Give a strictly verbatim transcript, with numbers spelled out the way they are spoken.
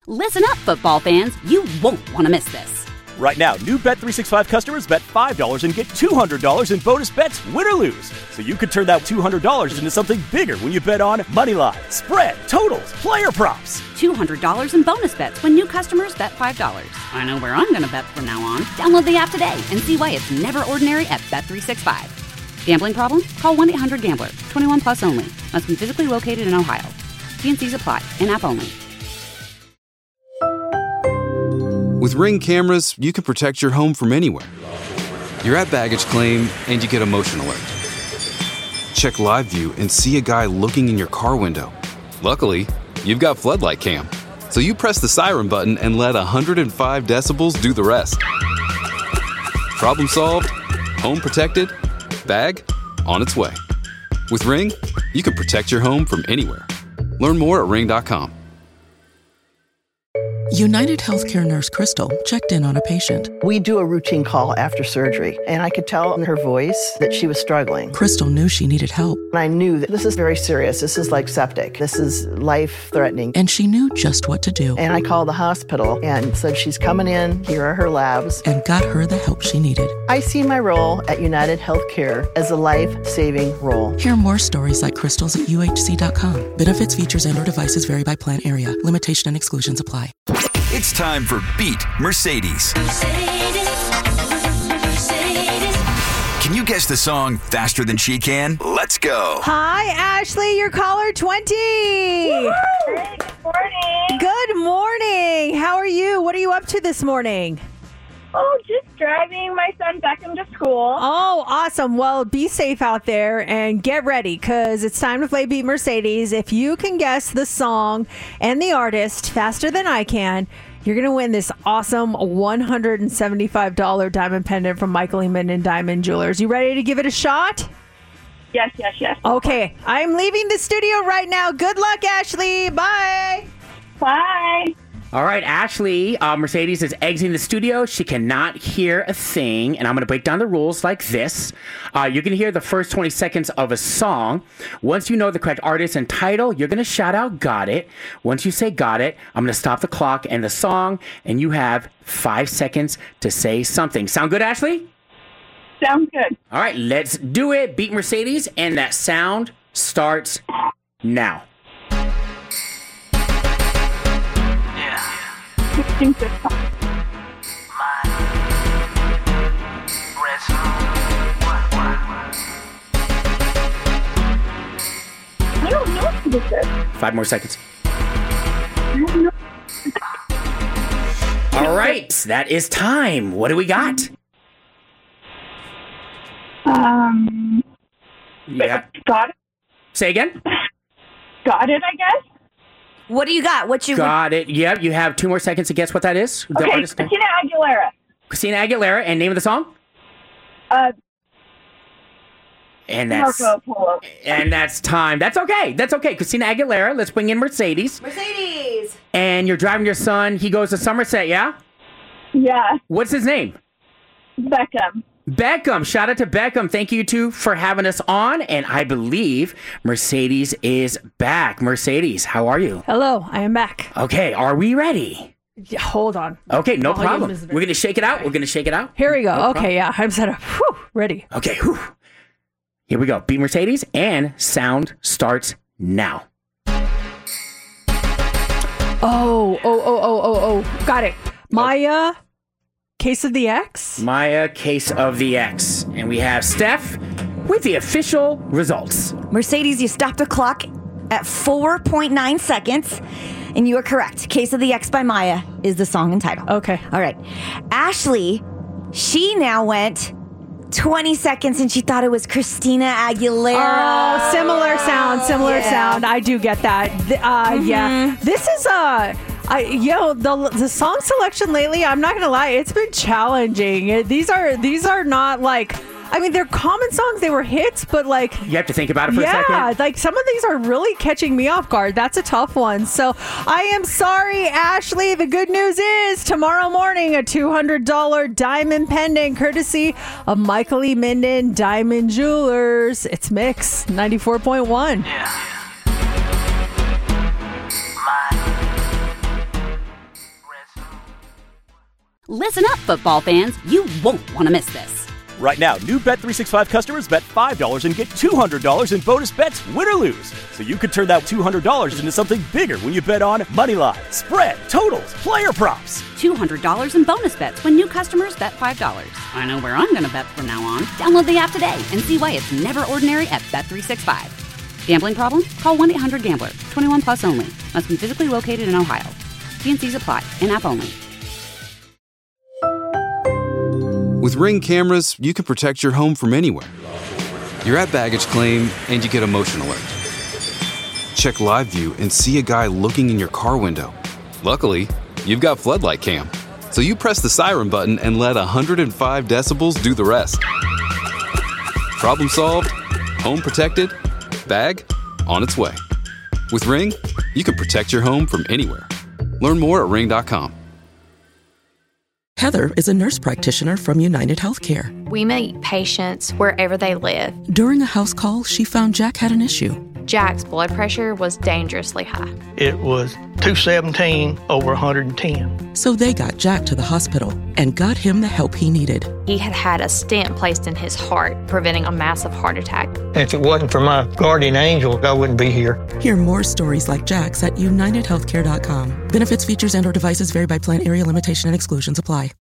Listen up, football fans. You won't want to miss this. Right now, new Bet three sixty-five customers bet five dollars and get two hundred dollars in bonus bets, win or lose. So you could turn that two hundred dollars into something bigger when you bet on money line, spread, totals, player props. two hundred dollars in bonus bets when new customers bet five dollars. I know where I'm going to bet from now on. Download the app today and see why it's never ordinary at Bet three sixty-five. Gambling problem? Call one eight hundred gambler. twenty-one plus only. Must be physically located in Ohio. T and C's apply. In-app only. With Ring cameras, you can protect your home from anywhere. You're at baggage claim, and you get a motion alert. Check live view and see a guy looking in your car window. Luckily, you've got Floodlight Cam, so you press the siren button and let one hundred five decibels do the rest. Problem solved, home protected, bag on its way. With Ring, you can protect your home from anywhere. Learn more at ring dot com. United Healthcare nurse Crystal checked in on a patient. We do a routine call after surgery, and I could tell in her voice that she was struggling. Crystal knew she needed help. And I knew that this is very serious. This is like septic. This is life-threatening. And she knew just what to do. And I called the hospital and said, she's coming in, here are her labs. And got her the help she needed. I see my role at United Healthcare as a life-saving role. Hear more stories like Crystal's at U H C dot com. Benefits, features, and or devices vary by plan area. Limitation and exclusions apply. It's time for Beat Mercedes. Mercedes, Mercedes. Can you guess the song faster than she can? Let's go. Hi, Ashley, your caller twenty. Hey, good morning. Good morning. How are you? What are you up to this morning? Oh, just driving my son Beckham to school. Oh, awesome. Well, be safe out there and get ready because it's time to play Beat Mercedes. If you can guess the song and the artist faster than I can, you're going to win this awesome one hundred seventy-five dollars diamond pendant from Michael E. Minden Diamond Jewelers. You ready to give it a shot? Yes, yes, yes. Okay. I'm leaving the studio right now. Good luck, Ashley. Bye. Bye. All right, Ashley, uh, Mercedes is exiting the studio. She cannot hear a thing, and I'm going to break down the rules like this. Uh, you're going to hear the first twenty seconds of a song. Once you know the correct artist and title, you're going to shout out, got it. Once you say got it, I'm going to stop the clock and the song, and you have five seconds to say something. Sound good, Ashley? Sounds good. All right, let's do it. Beat Mercedes, and that sound starts now. Sixteen fifty. I don't know what this is. Five more seconds. All right, that is time. What do we got? Um. Yeah. Got it. Say again. Got it, I guess. What do you got? What you got it? Yep. You have two more seconds to guess what that is. The okay, artist Christina Aguilera. Christina Aguilera, and name of the song? Uh. And that's Marco Polo. And that's time. That's okay. That's okay. Christina Aguilera. Let's bring in Mercedes. Mercedes. And you're driving your son. He goes to Somerset, yeah? Yeah. What's his name? Beckham. Beckham. Shout out to Beckham. Thank you two for having us on. And I believe Mercedes is back. Mercedes, how are you? Hello, I am back. Okay, are we ready? Yeah, hold on. Okay, no Volume problem. is very- We're going to shake it out. We're going to shake it out. Here we go. No okay, problem. yeah, I'm set up. Whew, ready. Okay, whew. Here we go. Beat Mercedes, and sound starts now. Oh, oh, oh, oh, oh, oh. Got it. Maya, Case of the X? Maya, Case of the X. And we have Steph with the official results. Mercedes, you stopped the clock at four point nine seconds, and you are correct. Case of the X by Maya is the song and title. Okay. All right. Ashley, she now went twenty seconds, and she thought it was Christina Aguilera. Oh, similar sound, similar Yeah. sound. I do get that. Th- Uh, Mhm. Yeah. This is, uh, I, yo, the the song selection lately, I'm not going to lie, it's been challenging. It, these are, these are not like, I mean, they're common songs. They were hits, but like... You have to think about it for yeah, a second. like some of these are really catching me off guard. That's a tough one. So I am sorry, Ashley. The good news is tomorrow morning, a two hundred dollars diamond pendant courtesy of Michael E. Minden Diamond Jewelers. It's Mix ninety-four point one. Listen up, football fans. You won't want to miss this. Right now, new Bet three sixty-five customers bet five dollars and get two hundred dollars in bonus bets, win or lose. So you could turn that two hundred dollars into something bigger when you bet on money line, spread, totals, player props. two hundred dollars in bonus bets when new customers bet five dollars. I know where I'm going to bet from now on. Download the app today and see why it's never ordinary at Bet three sixty-five. Gambling problem? Call one eight hundred gambler. twenty-one plus only. Must be physically located in Ohio. T and C's apply. In-app only. With Ring cameras, you can protect your home from anywhere. You're at baggage claim and you get a motion alert. Check live view and see a guy looking in your car window. Luckily, you've got floodlight cam. So you press the siren button and let one hundred five decibels do the rest. Problem solved, home protected, bag on its way. With Ring, you can protect your home from anywhere. Learn more at ring dot com. Heather is a nurse practitioner from United Healthcare. We meet patients wherever they live. During a house call, she found Jack had an issue. Jack's blood pressure was dangerously high. It was two seventeen over one hundred ten. So they got Jack to the hospital and got him the help he needed. He had had a stent placed in his heart, preventing a massive heart attack. If it wasn't for my guardian angel, I wouldn't be here. Hear more stories like Jack's at united healthcare dot com. Benefits, features, and or devices vary by plan, area, limitation, and exclusions apply.